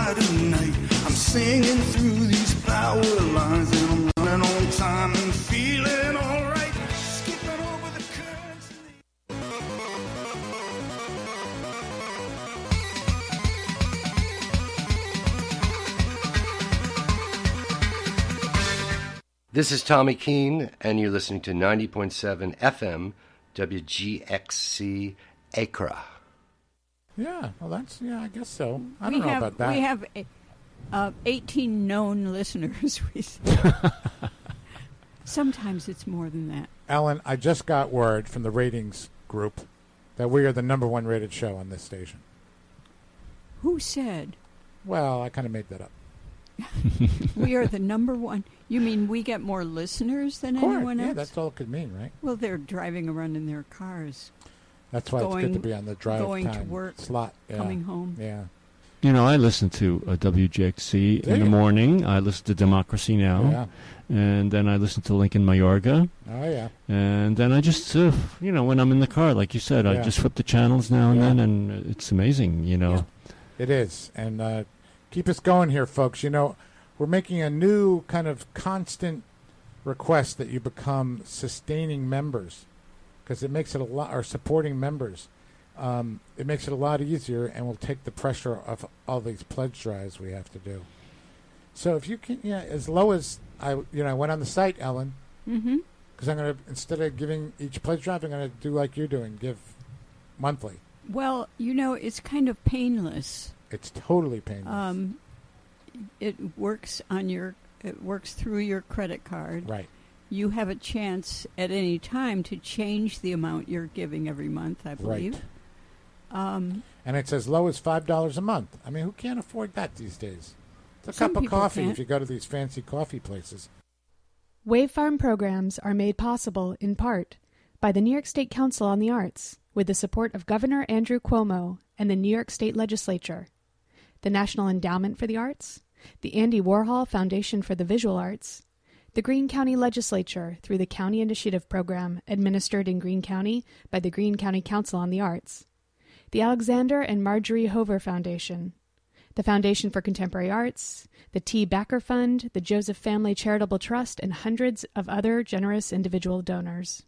by tonight. I'm singing through these power lines and I'm running on time and feeling alright. Skipping over the currents. This is Tommy Keene, and you're listening to 90.7 FM WGXC Accra. Yeah, well, I guess so. I don't know about that. We have 18 known listeners. Sometimes it's more than that. Ellen, I just got word from the ratings group that we are the number one rated show on this station. Who said? Well, I kind of made that up. We are the number one. You mean we get more listeners than anyone else? Yeah, that's all it could mean, right? Well, they're driving around in their cars. That's why it's good to be on the drive going time to work, slot. Yeah. Coming home. Yeah. You know, I listen to WGXC in the morning. I listen to Democracy Now. Yeah. And then I listen to Lincoln Mayorga. Oh, yeah. And then I just, when I'm in the car, like you said, I just flip the channels now and then, and it's amazing, Yeah. It is. And keep us going here, folks. You know, we're making a new kind of constant request that you become sustaining members, because it makes it a lot, or supporting members. It makes it a lot easier, and will take the pressure off all these pledge drives we have to do. So if you can, as low as I went on the site, Ellen, because I'm going to, instead of giving each pledge drive, I'm going to do like you're doing, give monthly. Well, it's kind of painless. It's totally painless. It works through your credit card. Right. You have a chance at any time to change the amount you're giving every month, I believe. Right. And it's as low as $5 a month. I mean, who can't afford that these days? It's a cup of coffee if you go to these fancy coffee places. Wave Farm programs are made possible, in part, by the New York State Council on the Arts, with the support of Governor Andrew Cuomo and the New York State Legislature, the National Endowment for the Arts, the Andy Warhol Foundation for the Visual Arts, the Greene County Legislature through the County Initiative Program administered in Greene County by the Greene County Council on the Arts, the Alexander and Marjorie Hover Foundation, the Foundation for Contemporary Arts, the T. Backer Fund, the Joseph Family Charitable Trust, and hundreds of other generous individual donors.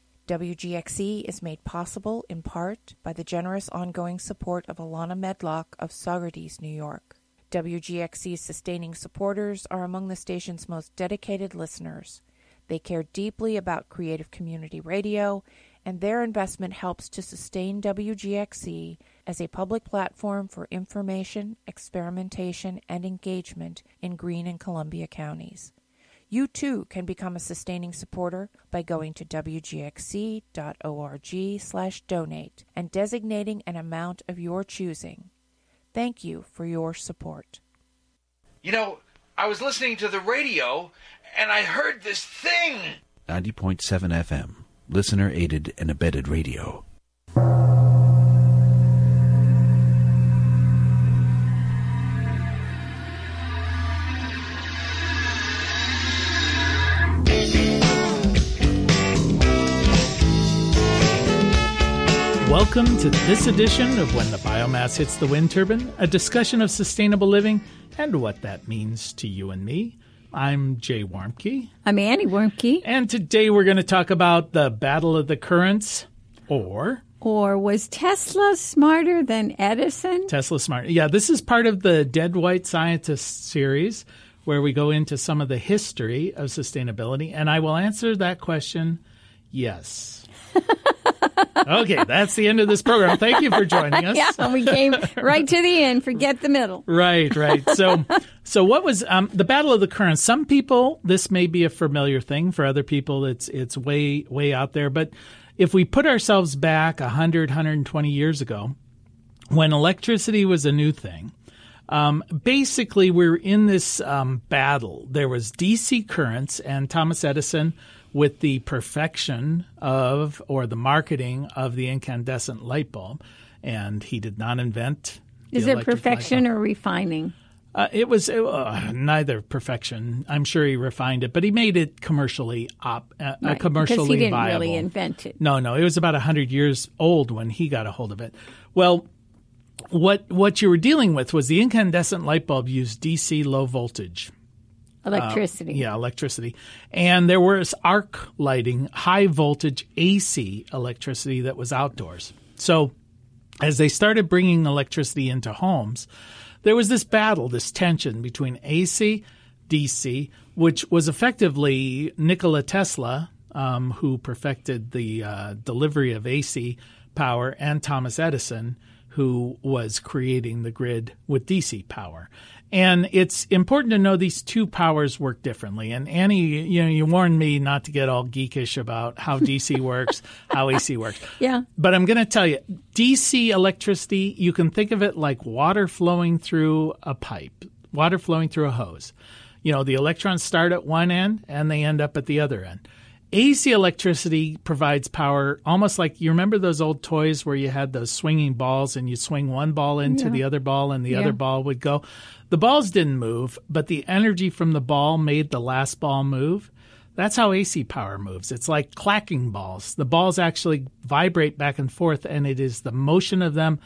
WGXC is made possible in part by the generous ongoing support of Alana Medlock of Saugerties, New York. WGXC's sustaining supporters are among the station's most dedicated listeners. They care deeply about creative community radio, and their investment helps to sustain WGXC as a public platform for information, experimentation, and engagement in Greene and Columbia counties. You, too, can become a sustaining supporter by going to wgxc.org/donate and designating an amount of your choosing. Thank you for your support. You know, I was listening to the radio, and I heard this thing. 90.7 FM, listener-aided and abetted radio. Welcome to this edition of When the Biomass Hits the Wind Turbine, a discussion of sustainable living and what that means to you and me. I'm Jay Warmke. I'm Annie Warmke. And today we're going to talk about the Battle of the Currents, or was Tesla smarter than Edison? Tesla smarter. Yeah, this is part of the Dead White Scientists series where we go into some of the history of sustainability, and I will answer that question, yes. Okay, that's the end of this program. Thank you for joining us. Yeah, we came right to the end. Forget the middle. Right. So what was the Battle of the Currents? Some people, this may be a familiar thing. For other people, it's way out there. But if we put ourselves back 100, 120 years ago, when electricity was a new thing, basically we're in this battle. There was DC currents, and Thomas Edison, with the perfection of, or the marketing of, the incandescent light bulb, and he did not invent the Is it perfection or refining? It was neither perfection. I'm sure he refined it, but he made it commercially commercially because he didn't viable. Really invent it. No, it was about 100 years old when he got a hold of it. Well, what you were dealing with was the incandescent light bulb used DC low voltage. Electricity. Electricity. And there was arc lighting, high voltage AC electricity that was outdoors. So as they started bringing electricity into homes, there was this battle, this tension between AC, DC, which was effectively Nikola Tesla, who perfected the delivery of AC power, and Thomas Edison, who was creating the grid with DC power. And it's important to know these two powers work differently. And Annie, you warned me not to get all geekish about how DC works, how AC works. Yeah. But I'm going to tell you, DC electricity, you can think of it like water flowing through a pipe, water flowing through a hose. The electrons start at one end and they end up at the other end. AC electricity provides power almost like, you remember those old toys where you had those swinging balls and you swing one ball into the other ball and the other ball would go? The balls didn't move, but the energy from the ball made the last ball move. That's how AC power moves. It's like clacking balls. The balls actually vibrate back and forth, and it is the motion of them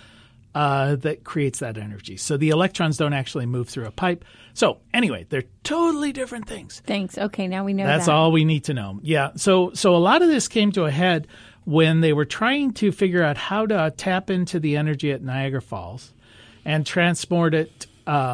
that creates that energy. So the electrons don't actually move through a pipe. So anyway, they're totally different things. Thanks. Okay, now we know That's all we need to know. Yeah. So a lot of this came to a head when they were trying to figure out how to tap into the energy at Niagara Falls and transport it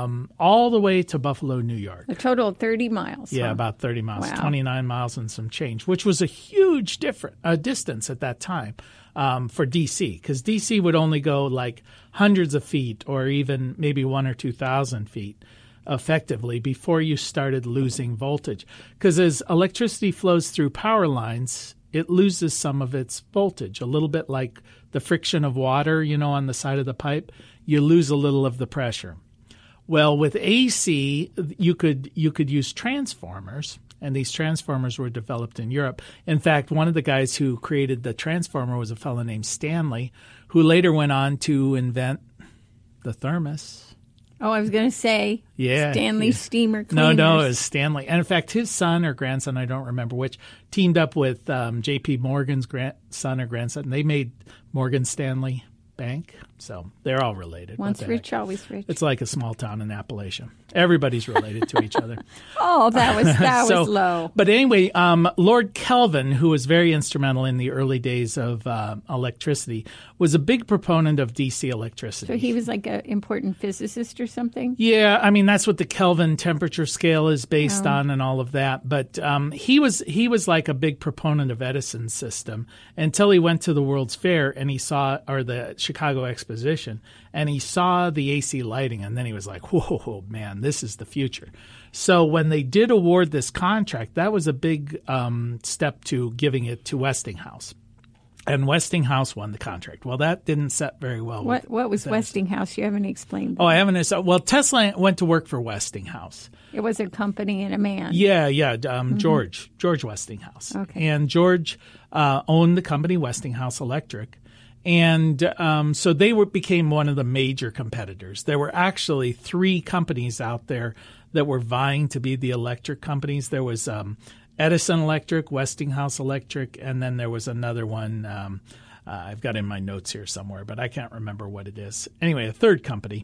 all the way to Buffalo, New York. A total of 30 miles. Yeah, huh? about 30 miles, Wow. 29 miles and some change, which was a huge distance at that time for D.C., because D.C. would only go like hundreds of feet or even maybe 1,000 or 2,000 feet effectively before you started losing voltage. Because as electricity flows through power lines, it loses some of its voltage, a little bit like the friction of water, on the side of the pipe. You lose a little of the pressure. Well, with AC, you could use transformers, and these transformers were developed in Europe. In fact, one of the guys who created the transformer was a fellow named Stanley, who later went on to invent the thermos. Oh, I was going to say Stanley steamer cleaners. No, it was Stanley. And in fact, his son or grandson, I don't remember which, teamed up with J.P. Morgan's son or grandson. And they made Morgan Stanley Bank. So they're all related. Once rich, always rich. It's like a small town in Appalachia. Everybody's related to each other. Oh, that was low. But anyway, Lord Kelvin, who was very instrumental in the early days of electricity, was a big proponent of DC electricity. So he was like an important physicist or something? Yeah, I mean, that's what the Kelvin temperature scale is based on and all of that. But he was like a big proponent of Edison's system until he went to the World's Fair and he saw, or the Chicago Exposition, and he saw the AC lighting, and then he was like, whoa, man, this is the future. So when they did award this contract, that was a big step to giving it to Westinghouse. And Westinghouse won the contract. Well, that didn't set very well. What was Westinghouse? You haven't explained that. Oh, I haven't. Well, Tesla went to work for Westinghouse. It was a company and a man. Yeah. George Westinghouse. Okay. And George owned the company Westinghouse Electric. And so they became one of the major competitors. There were actually 3 companies out there that were vying to be the electric companies. There was Edison Electric, Westinghouse Electric, and then there was another one I've got in my notes here somewhere, but I can't remember what it is. Anyway, a third company.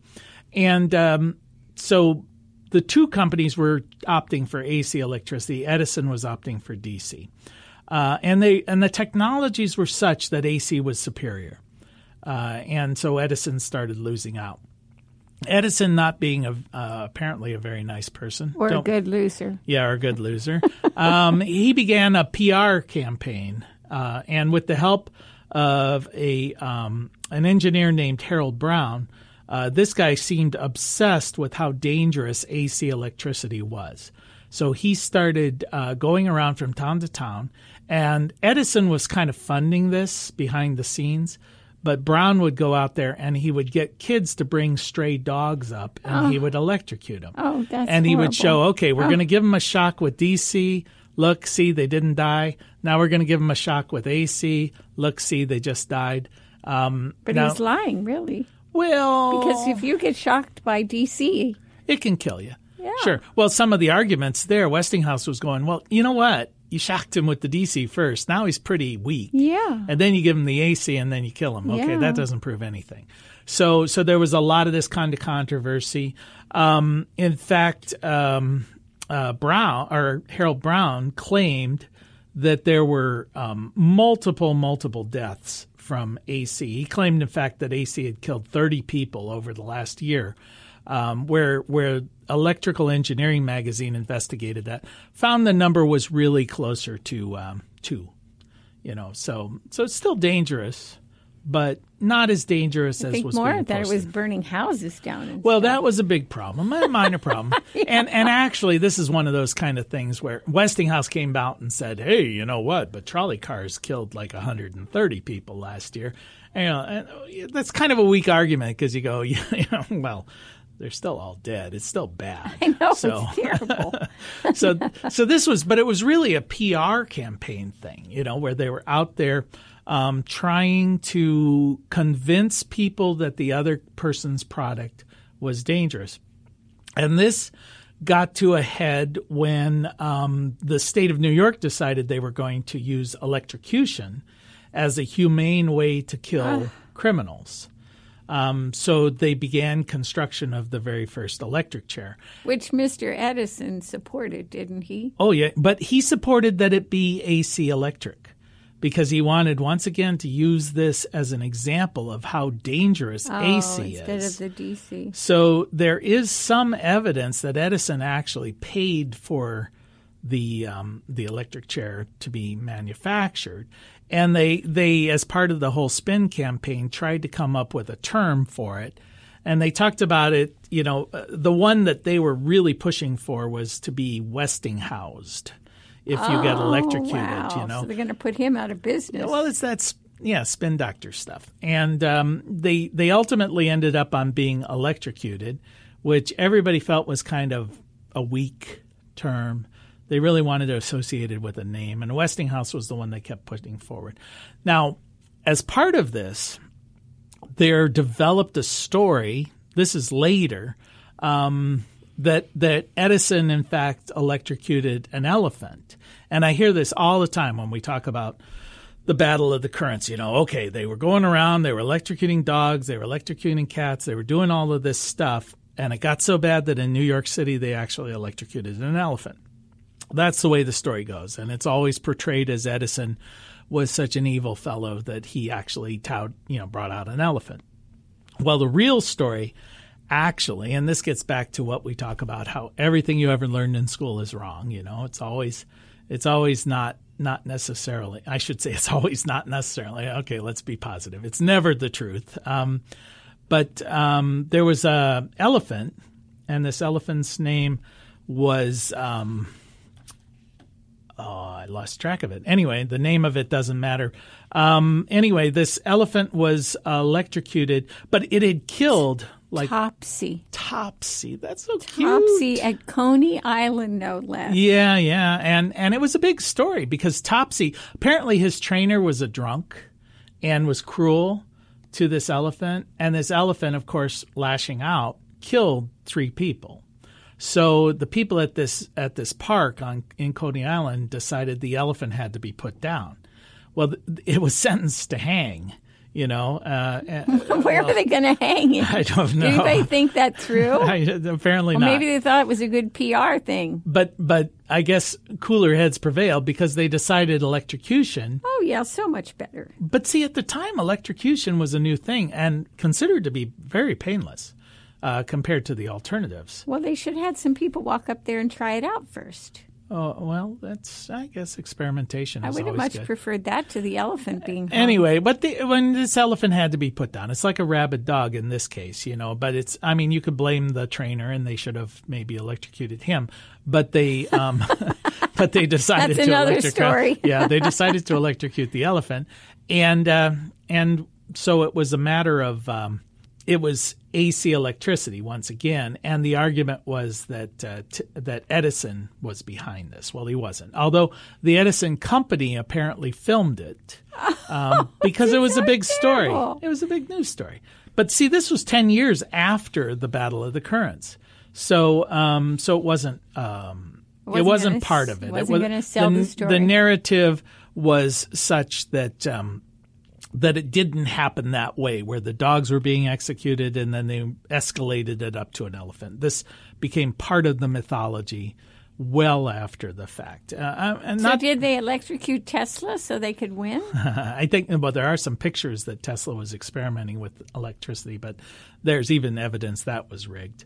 And so the 2 companies were opting for AC electricity. Edison was opting for DC. And the technologies were such that AC was superior. And so Edison started losing out. Edison not being apparently a very nice person. Or a good loser. Yeah, or a good loser. He began a PR campaign, and with the help of an engineer named Harold Brown, this guy seemed obsessed with how dangerous AC electricity was. So he started going around from town to town, and Edison was kind of funding this behind the scenes. But Brown would go out there and he would get kids to bring stray dogs up and he would electrocute them. Oh, that's And he horrible. would show, okay, we're going to give them a shock with DC. Look, see, they didn't die. Now we're going to give them a shock with AC. Look, see, they just died. But he's lying, really. Well, because if you get shocked by DC, it can kill you. Yeah. Sure. Well, some of the arguments there, Westinghouse was going, well, you know what? you shocked him with the DC first. Now he's pretty weak. Yeah. And then you give him the AC and then you kill him. Okay, Yeah. that doesn't prove anything. So there was a lot of this kind of controversy. In fact, Harold Brown claimed that there were multiple deaths from AC. He claimed, in fact, that AC had killed 30 people over the last year. Where Electrical Engineering magazine investigated that, found the number was really closer to 2. So it's still dangerous, but not as dangerous as was more being that it posted. was burning houses down. And Well, stuff. that was a big problem, a minor problem. And actually, this is one of those kind of things where Westinghouse came out and said, hey, you know what, but trolley cars killed like 130 people last year. And that's kind of a weak argument because you go, well, they're still all dead. It's still bad. I know, it's terrible. so this was, but it was really a PR campaign thing, where they were out there trying to convince people that the other person's product was dangerous. And this got to a head when the state of New York decided they were going to use electrocution as a humane way to kill criminals. So they began construction of the very first electric chair. Which Mr. Edison supported, didn't he? Oh, yeah. But he supported that it be AC electric because he wanted, once again, to use this as an example of how dangerous AC instead is. of the DC. So there is some evidence that Edison actually paid for the electric chair to be manufactured. And they, as part of the whole spin campaign, tried to come up with a term for it. And they talked about it, the one that they were really pushing for was to be Westinghoused if you get electrocuted, Wow. So they're going to put him out of business. Well, it's that spin doctor stuff. And they ultimately ended up on being electrocuted, which everybody felt was kind of a weak term. They really wanted to associate it with a name, and Westinghouse was the one they kept putting forward. Now, as part of this, there developed a story, this is later, that Edison, in fact, electrocuted an elephant. And I hear this all the time when we talk about the Battle of the Currents. Okay, they were going around, they were electrocuting dogs, they were electrocuting cats, they were doing all of this stuff, and it got so bad that in New York City they actually electrocuted an elephant. That's the way the story goes, and it's always portrayed as Edison was such an evil fellow that he actually brought out an elephant. Well, the real story, actually, and this gets back to what we talk about, how everything you ever learned in school is wrong. It's always not necessarily. I should say it's always not necessarily. Okay, let's be positive. It's never the truth. But there was a elephant, and this elephant's name was. I lost track of it. Anyway, the name of it doesn't matter. Anyway, this elephant was electrocuted, but it had killed Topsy. That's so cute. Topsy at Coney Island, no less. Yeah. And it was a big story because Topsy, apparently his trainer was a drunk and was cruel to this elephant. And this elephant, of course, lashing out, killed 3 people. So the people at this park in Coney Island decided the elephant had to be put down. Well, it was sentenced to hang, Where are they going to hang it? I don't know. Did anybody think that through? Apparently not. Maybe they thought it was a good PR thing. But I guess cooler heads prevailed because they decided electrocution. Oh, yeah, so much better. But see, at the time, electrocution was a new thing and considered to be very painless. Compared to the alternatives. Well, they should have had some people walk up there and try it out first. Oh, well, that's, I guess, experimentation is I would have always much good. preferred that to the elephant being hung. Anyway, but when this elephant had to be put down, it's like a rabid dog in this case, but it's, you could blame the trainer and they should have maybe electrocuted him, but they, but they decided That's to another electrocute. story. Yeah, they decided to electrocute the elephant. And so it was a matter of, it was AC electricity once again, and the argument was that that Edison was behind this. Well, he wasn't. Although the Edison company apparently filmed it because it was a big story. It was a big news story. But see, this was 10 years after the Battle of the Currents, so it wasn't It wasn't part of it. It wasn't going to sell the story. The narrative was such that that it didn't happen that way, where the dogs were being executed and then they escalated it up to an elephant. This became part of the mythology well after the fact. So did they electrocute Tesla so they could win? I think there are some pictures that Tesla was experimenting with electricity, but there's even evidence that was rigged.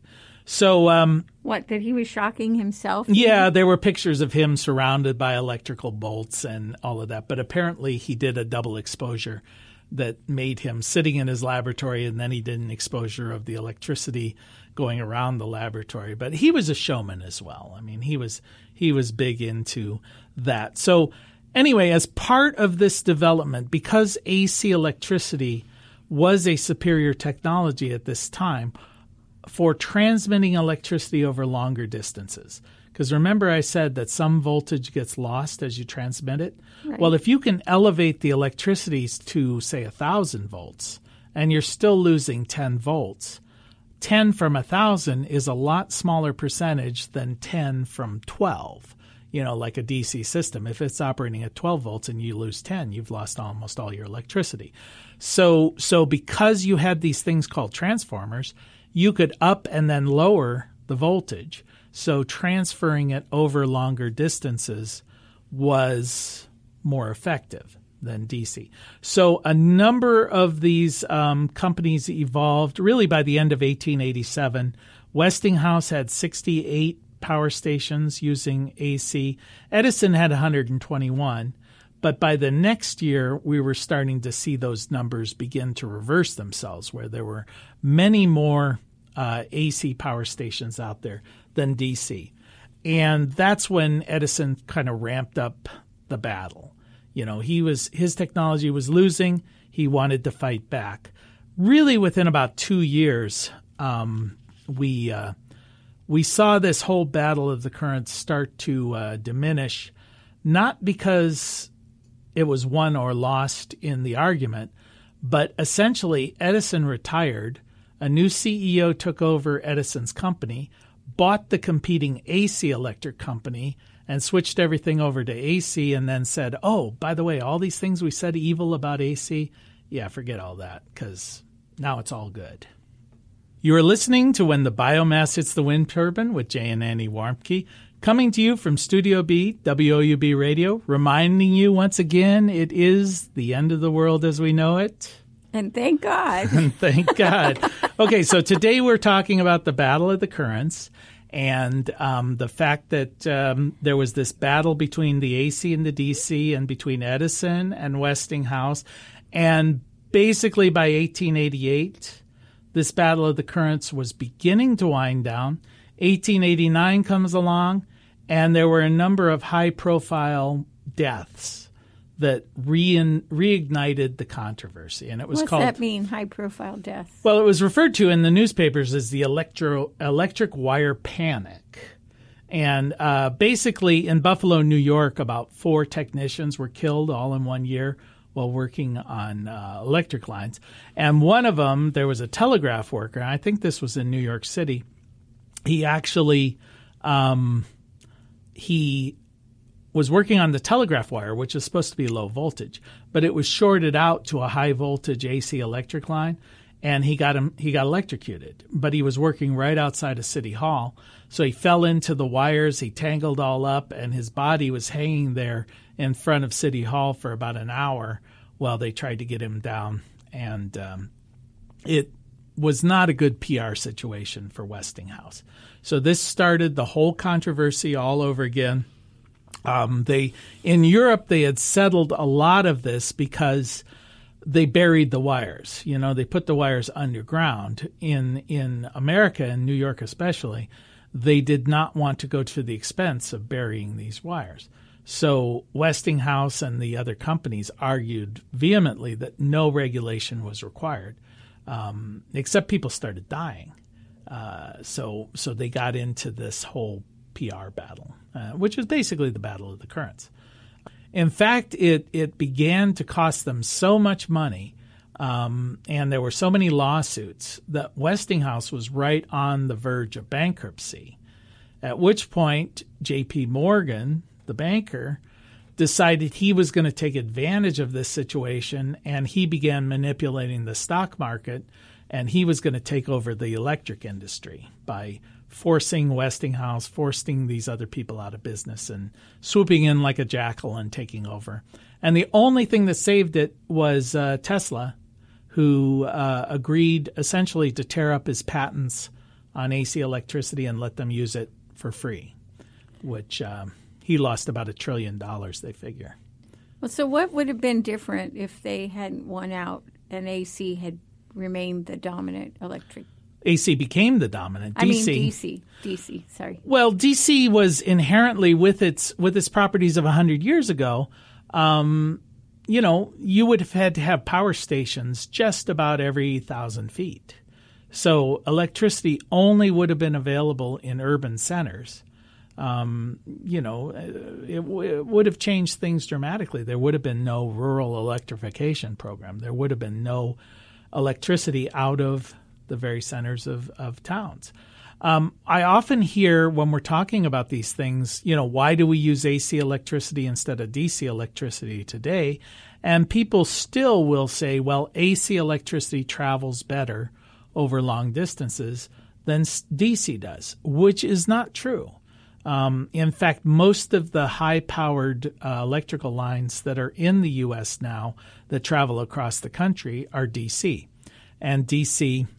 So what, that he was shocking himself? Yeah, there were pictures of him surrounded by electrical bolts and all of that. But apparently he did a double exposure that made him sitting in his laboratory, and then he did an exposure of the electricity going around the laboratory. But he was a showman as well. I mean, he was big into that. So anyway, as part of this development, because AC electricity was a superior technology at this time for transmitting electricity over longer distances. Because remember I said that some voltage gets lost as you transmit it? Right. Well, if you can elevate the electricity to, say, 1,000 volts, and you're still losing 10 volts, 10 from 1,000 is a lot smaller percentage than 10 from 12, like a DC system. If it's operating at 12 volts and you lose 10, you've lost almost all your electricity. So because you had these things called transformers, you could up and then lower the voltage. So transferring it over longer distances was more effective than DC. So a number of these companies evolved really by the end of 1887. Westinghouse had 68 power stations using AC. Edison had 121. But by the next year, we were starting to see those numbers begin to reverse themselves, where there were many more AC power stations out there than DC. And that's when Edison kind of ramped up the battle. His technology was losing. He wanted to fight back. Really, within about 2 years, we saw this whole battle of the currents start to diminish, not because it was won or lost in the argument, but essentially Edison retired. A new CEO took over Edison's company, bought the competing AC electric company, and switched everything over to AC, and then said, oh, by the way, all these things we said evil about AC, yeah, forget all that, because now it's all good. You are listening to When the Biomass Hits the Wind Turbine with Jay and Annie Warmke, coming to you from Studio B, WOUB Radio, reminding you once again it is the end of the world as we know it. And thank God. Thank God. Okay, so today we're talking about the Battle of the Currents and the fact that there was this battle between the AC and the DC and between Edison and Westinghouse. And basically by 1888, this Battle of the Currents was beginning to wind down. 1889 comes along, and there were a number of high-profile deaths that reignited the controversy. And it was What's called, that mean, high-profile deaths? Well, it was referred to in the newspapers as the electric wire panic. And basically in Buffalo, New York, about 4 technicians were killed all in 1 year while working on electric lines. And one of them, there was a telegraph worker, and I think this was in New York City. He actually he was working on the telegraph wire, which is supposed to be low voltage, but it was shorted out to a high voltage AC electric line, and he got electrocuted. But he was working right outside of City Hall, so he fell into the wires, he tangled all up, and his body was hanging there in front of City Hall for about an hour while they tried to get him down. And it was not a good PR situation for Westinghouse. So this started the whole controversy all over again. In Europe, they had settled a lot of this because they buried the wires. They put the wires underground. In America, in New York especially, they did not want to go to the expense of burying these wires. So Westinghouse and the other companies argued vehemently that no regulation was required, except people started dying. So they got into this whole PR battle, which was basically the Battle of the Currents. In fact, it began to cost them so much money, and there were so many lawsuits that Westinghouse was right on the verge of bankruptcy. At which point, J.P. Morgan, the banker, decided he was going to take advantage of this situation, and he began manipulating the stock market, and he was going to take over the electric industry by forcing Westinghouse, forcing these other people out of business, and swooping in like a jackal and taking over. And the only thing that saved it was Tesla, who agreed essentially to tear up his patents on AC electricity and let them use it for free, which he lost about $1 trillion, they figure. Well, so what would have been different if they hadn't won out and AC had remained the dominant electric? AC became the dominant. DC, sorry. Well, DC was inherently, with its properties of 100 years ago, you would have had to have power stations just about every 1,000 feet. So electricity only would have been available in urban centers. It would have changed things dramatically. There would have been no rural electrification program. There would have been no electricity out of the very centers of towns. I often hear when we're talking about these things, why do we use AC electricity instead of DC electricity today? And people still will say, well, AC electricity travels better over long distances than DC does, which is not true. In fact, most of the high-powered electrical lines that are in the U.S. now that travel across the country are DC. And DC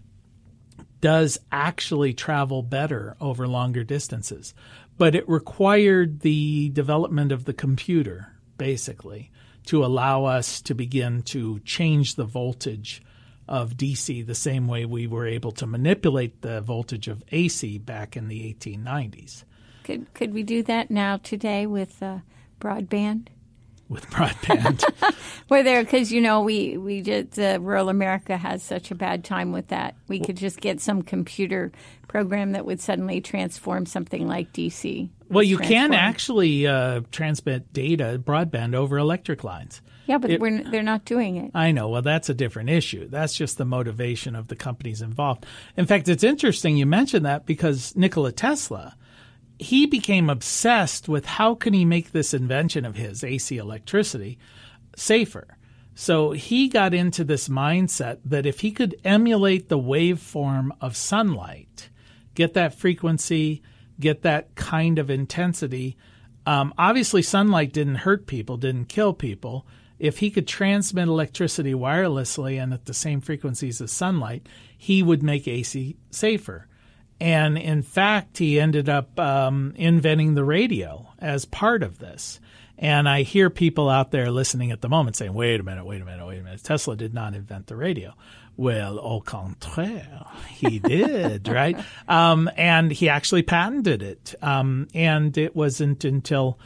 does actually travel better over longer distances. But it required the development of the computer, basically, to allow us to begin to change the voltage of DC the same way we were able to manipulate the voltage of AC back in the 1890s. Could we do that now today with broadband? With broadband. Because we did rural America has such a bad time with that. We could just get some computer program that would suddenly transform something like DC. Well, you can actually transmit data broadband over electric lines. Yeah, but they're not doing it. I know. Well, that's a different issue. That's just the motivation of the companies involved. In fact, it's interesting you mentioned that because Nikola Tesla, he became obsessed with how can he make this invention of his, AC electricity, safer. So he got into this mindset that if he could emulate the waveform of sunlight, get that frequency, get that kind of intensity, obviously sunlight didn't hurt people, didn't kill people. If he could transmit electricity wirelessly and at the same frequencies as sunlight, he would make AC safer. And in fact, he ended up inventing the radio as part of this. And I hear people out there listening at the moment saying, wait a minute. Tesla did not invent the radio. Well, au contraire, he did, right? And he actually patented it. And it wasn't until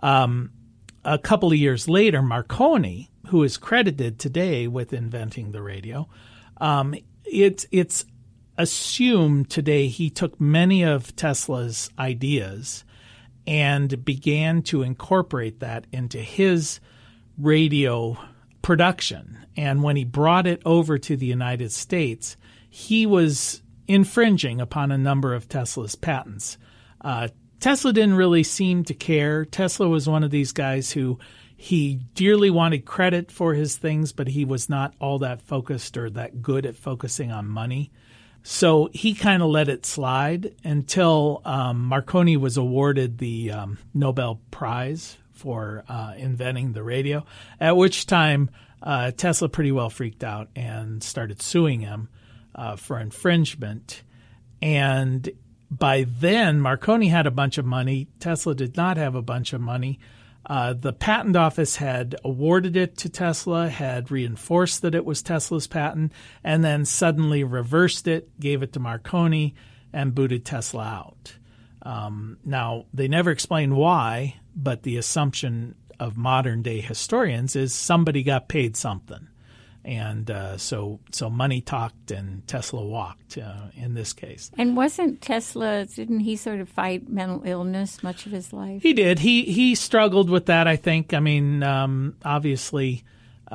a couple of years later, Marconi, who is credited today with inventing the radio, it's assumed today he took many of Tesla's ideas and began to incorporate that into his radio production. And when he brought it over to the United States, he was infringing upon a number of Tesla's patents. Tesla didn't really seem to care. Tesla was one of these guys who he dearly wanted credit for his things, but he was not all that focused or that good at focusing on money. So he kind of let it slide until Marconi was awarded the Nobel Prize for inventing the radio, at which time Tesla pretty well freaked out and started suing him for infringement. And by then, Marconi had a bunch of money. Tesla did not have a bunch of money. The patent office had awarded it to Tesla, had reinforced that it was Tesla's patent, and then suddenly reversed it, gave it to Marconi, and booted Tesla out. Now, they never explained why, but the assumption of modern-day historians is somebody got paid something. And so money talked and Tesla walked in this case. And didn't he sort of fight mental illness much of his life? He did. He struggled with that, I think. I mean, obviously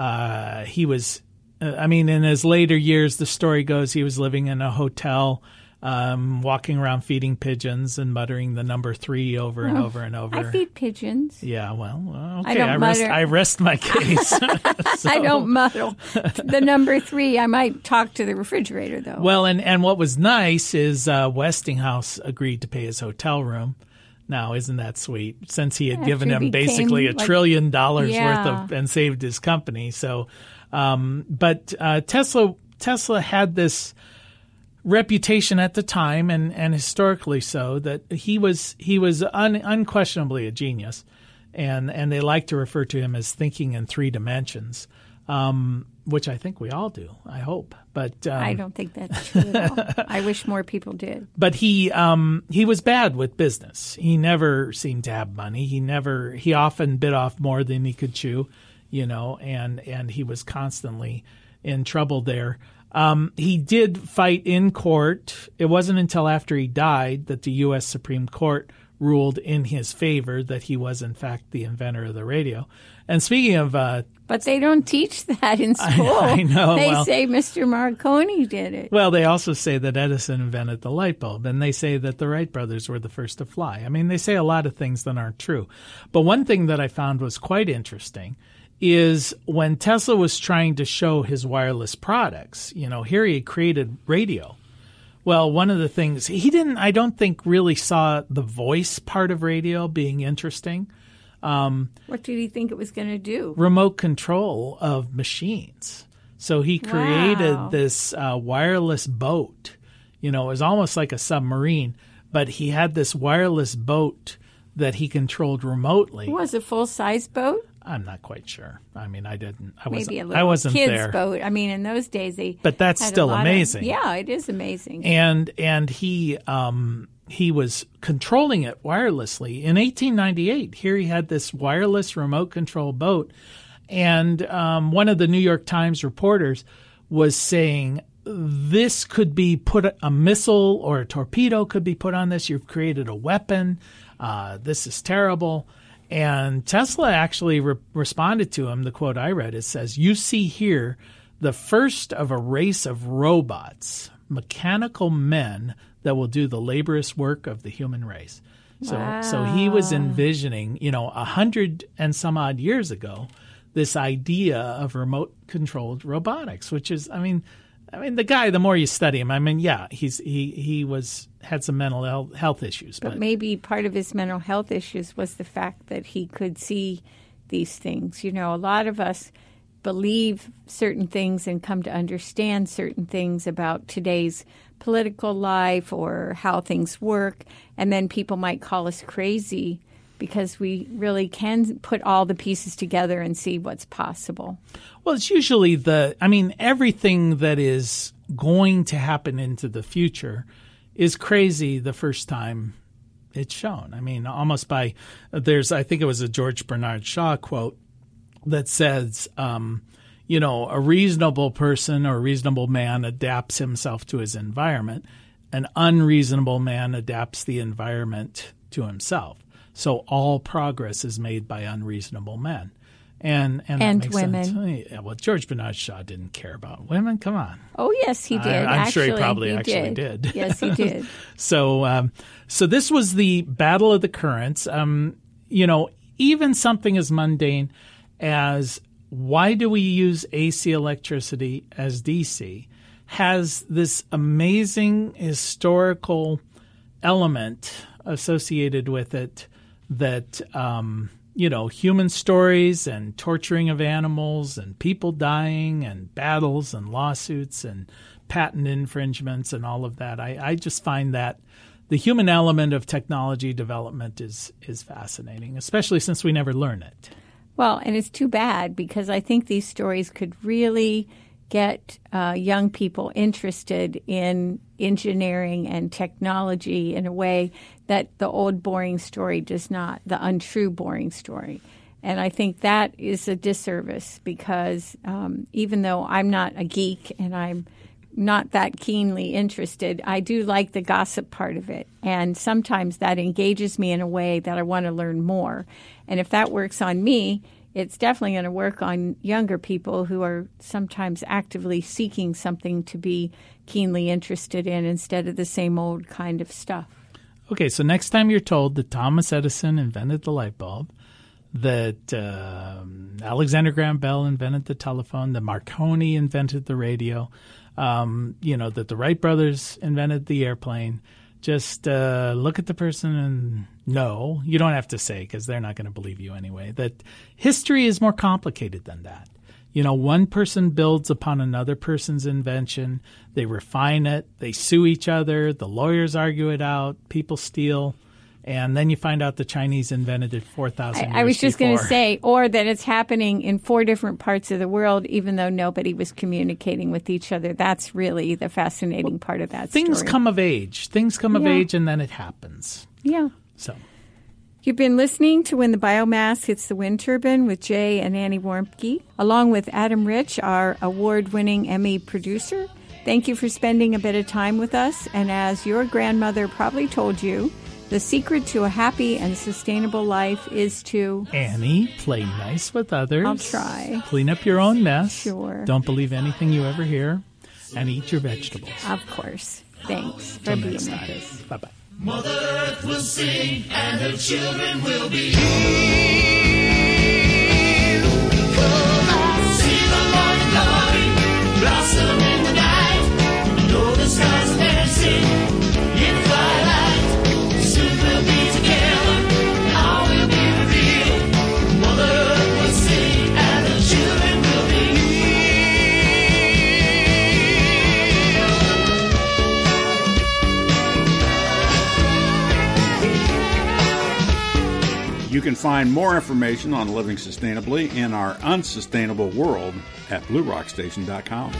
he was, in his later years, the story goes he was living in a hotel walking around feeding pigeons and muttering the number 3 over and over and over. I feed pigeons. Yeah, well, okay. I don't mutter. I rest my case. So. I don't muddle. The number 3, I might talk to the refrigerator, though. Well, and what was nice is Westinghouse agreed to pay his hotel room. Now, isn't that sweet? Since he had given him basically $1 trillion worth of and saved his company. So, but Tesla had this reputation at the time, and historically so, that he was unquestionably a genius, and they like to refer to him as thinking in 3 dimensions, which I think we all do. I hope, but I don't think that's true at all. I wish more people did. But he was bad with business. He never seemed to have money. He often bit off more than he could chew, and he was constantly in trouble there. He did fight in court. It wasn't until after he died that the U.S. Supreme Court ruled in his favor that he was, in fact, the inventor of the radio. And speaking of... but they don't teach that in school. I know. They say Mr. Marconi did it. Well, they also say that Edison invented the light bulb, and they say that the Wright brothers were the first to fly. I mean, they say a lot of things that aren't true. But one thing that I found was quite interesting is when Tesla was trying to show his wireless products, here he had created radio. Well, one of the things he didn't, I don't think, really saw the voice part of radio being interesting. What did he think it was going to do? Remote control of machines. So he created this wireless boat. It was almost like a submarine, but he had this wireless boat that he controlled remotely. It was a full-size boat? I'm not quite sure. I mean, I wasn't kid's there. Boat. I mean, in those days But that's still amazing. Yeah, it is amazing. And he was controlling it wirelessly. In 1898, here he had this wireless remote control boat, and one of the New York Times reporters was saying, this could be a missile or a torpedo could be put on this. You've created a weapon. This is terrible. And Tesla actually responded to him. The quote I read, it says, "You see here the first of a race of robots, mechanical men that will do the laborious work of the human race." So he was envisioning, 100 and some odd years ago, this idea of remote controlled robotics, which is, I mean, the guy, the more you study him, he had some mental health issues. But maybe part of his mental health issues was the fact that he could see these things. A lot of us believe certain things and come to understand certain things about today's political life or how things work, and then people might call us crazy because we really can put all the pieces together and see what's possible. Well, it's usually everything that is going to happen into the future is crazy the first time it's shown. I mean, almost I think it was a George Bernard Shaw quote that says, a reasonable person or a reasonable man adapts himself to his environment. An unreasonable man adapts the environment to himself. So all progress is made by unreasonable men. And women. Sense. Yeah, well, George Bernard Shaw didn't care about women. Come on. Oh, yes, he did. I'm sure he probably did. Yes, he did. So this was the Battle of the Currents. Even something as mundane as why do we use AC electricity as DC has this amazing historical element associated with it that human stories and torturing of animals and people dying and battles and lawsuits and patent infringements and all of that. I just find that the human element of technology development is fascinating, especially since we never learn it. Well, and it's too bad because I think these stories could really get young people interested in engineering and technology in a way that the old boring story does not, the untrue boring story. And I think that is a disservice because even though I'm not a geek and I'm not that keenly interested, I do like the gossip part of it. And sometimes that engages me in a way that I want to learn more. And if that works on me, it's definitely going to work on younger people who are sometimes actively seeking something to be keenly interested in instead of the same old kind of stuff. Okay, so next time you're told that Thomas Edison invented the light bulb, that Alexander Graham Bell invented the telephone, that Marconi invented the radio, that the Wright brothers invented the airplane, just look at the person and know. You don't have to say, because they're not going to believe you anyway, that history is more complicated than that. One person builds upon another person's invention. They refine it. They sue each other. The lawyers argue it out. People steal. And then you find out the Chinese invented it 4,000 years before. I was just going to say, or that it's happening in 4 different parts of the world, even though nobody was communicating with each other. That's really the fascinating part of that Things story. come of age. Things come of age, and then it happens. Yeah. So you've been listening to When the Biomass Hits the Wind Turbine with Jay and Annie Warmke, along with Adam Rich, our award-winning Emmy producer. Thank you for spending a bit of time with us. And as your grandmother probably told you, the secret to a happy and sustainable life is to... Annie, play nice with others. I'll try. Clean up your own mess. Sure. Don't believe anything you ever hear. And eat your vegetables. Of course. Thanks for being with us. Bye-bye. Mother Earth will sing and her children will be healed. Come on, see the morning glory blossom in the night. Know the stars are dancing in the twilight. Soon we'll be together, all will be revealed. Mother Earth will sing and her children will be healed. You can find more information on living sustainably in our unsustainable world at BlueRockStation.com.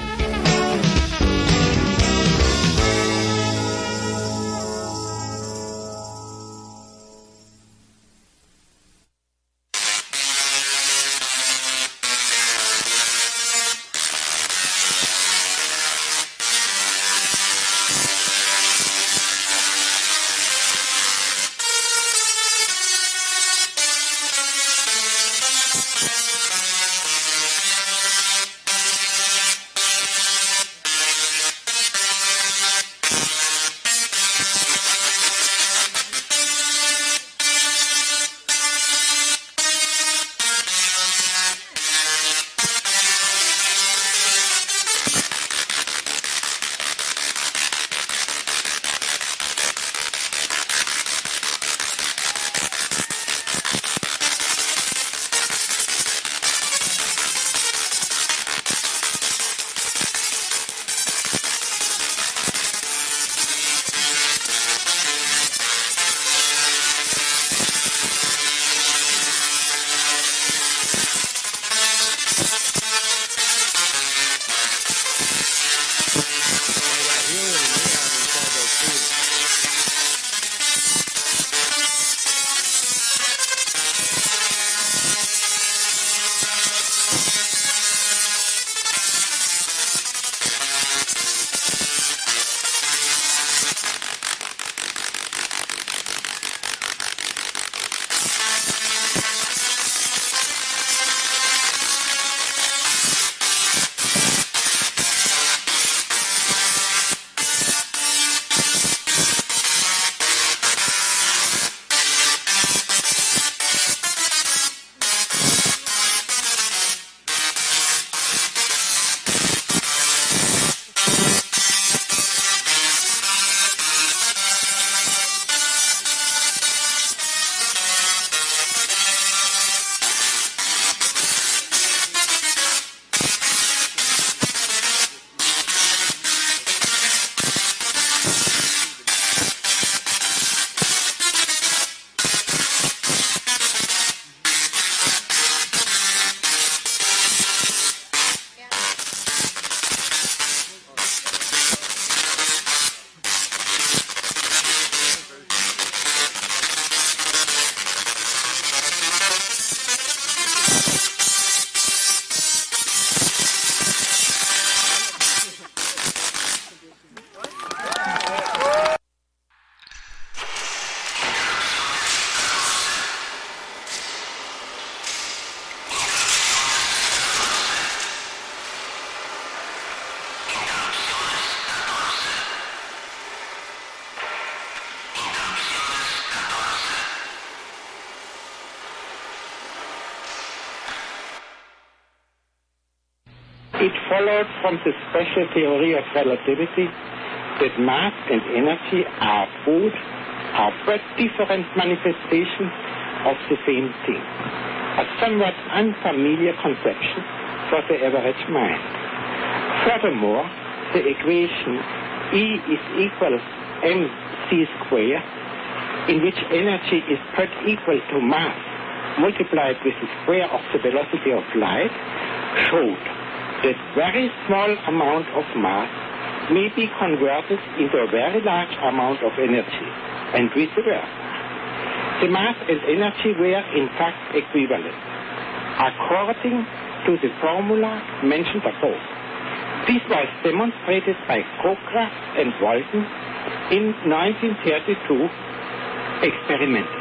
It followed from the special theory of relativity that mass and energy are but different manifestations of the same thing. A somewhat unfamiliar conception for the average mind. Furthermore, the equation E is equal mc squared, in which energy is put equal to mass multiplied with the square of the velocity of light, showed that very small amount of mass may be converted into a very large amount of energy, and vice versa. The mass and energy were in fact equivalent, according to the formula mentioned above. This was demonstrated by Cockcroft and Walton in 1932 experimentally.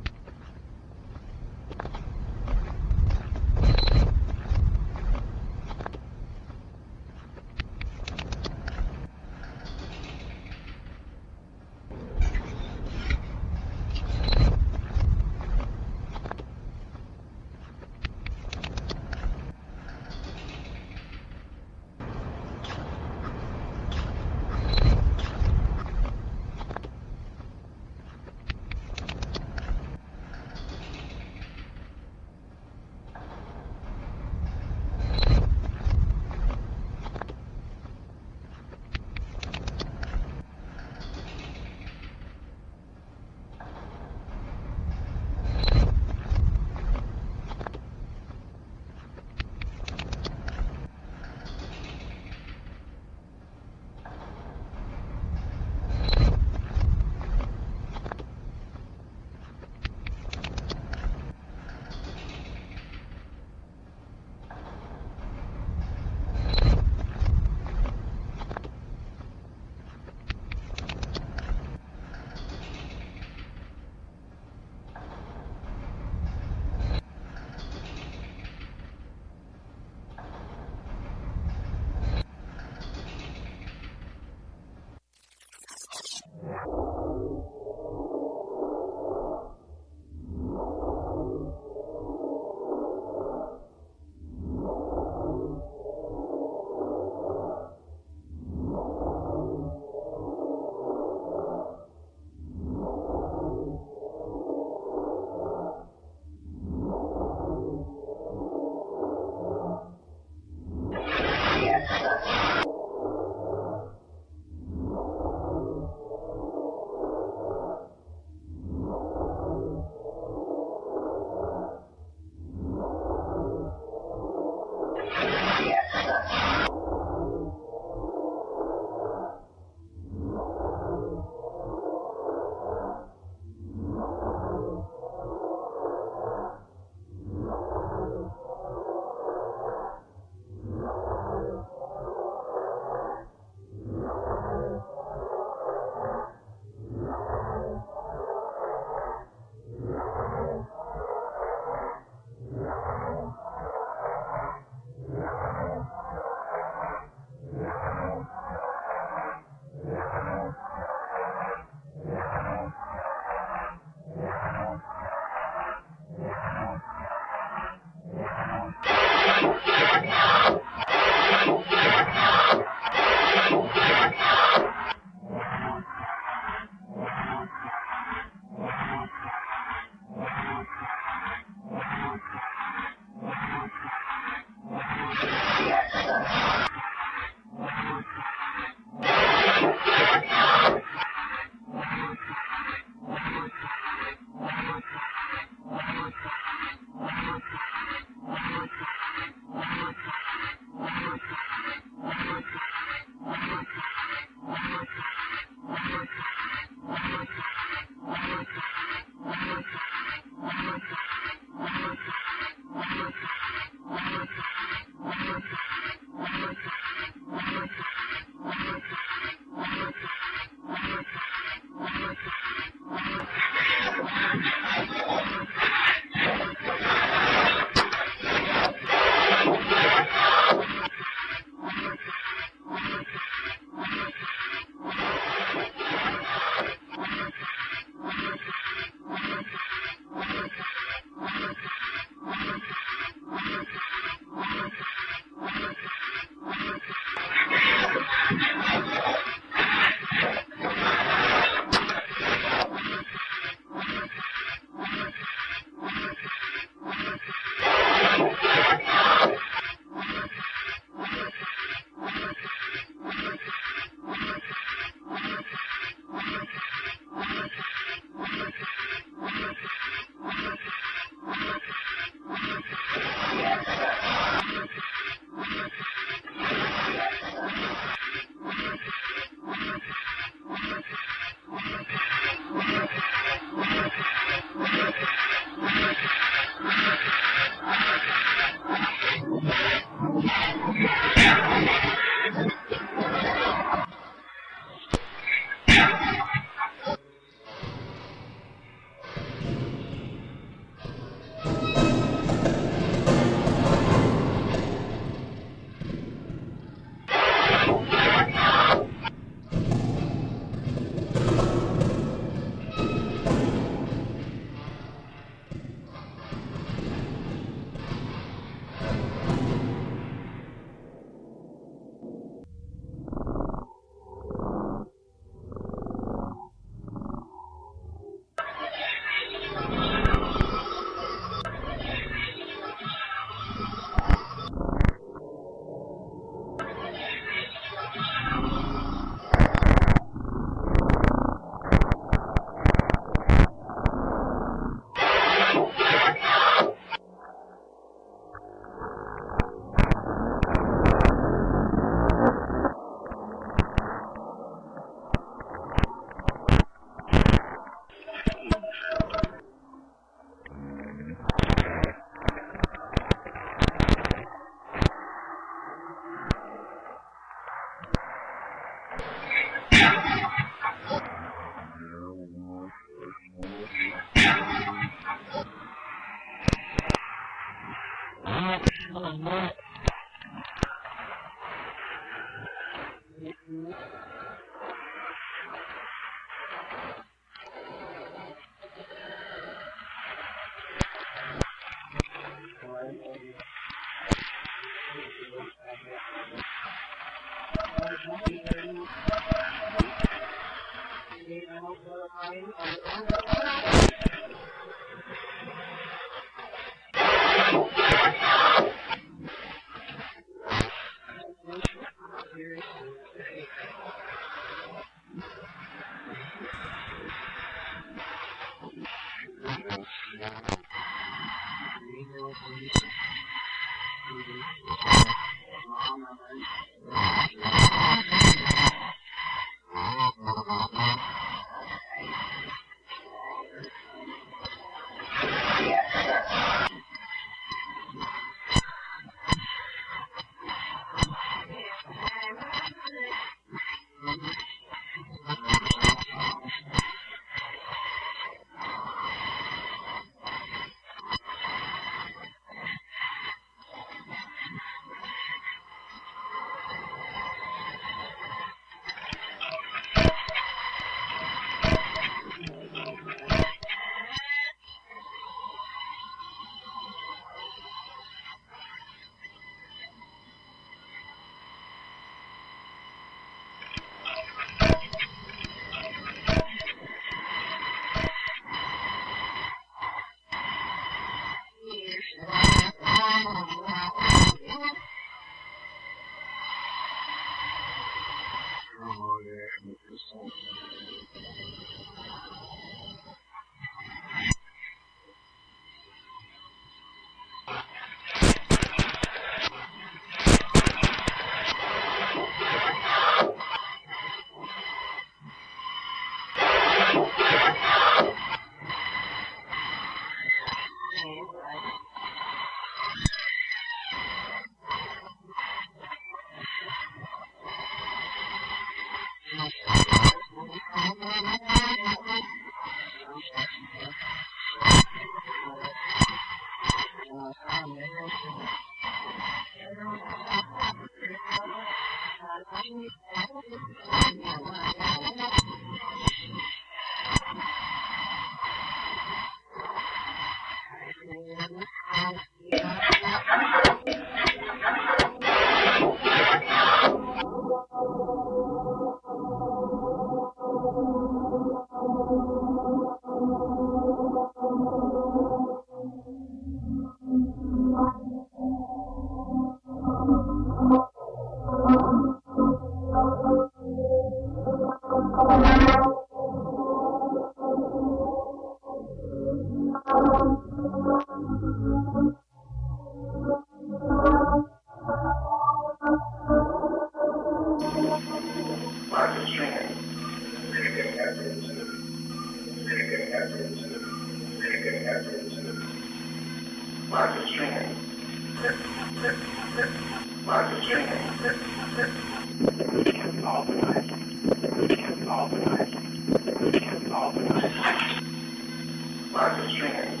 Marcus Stringer.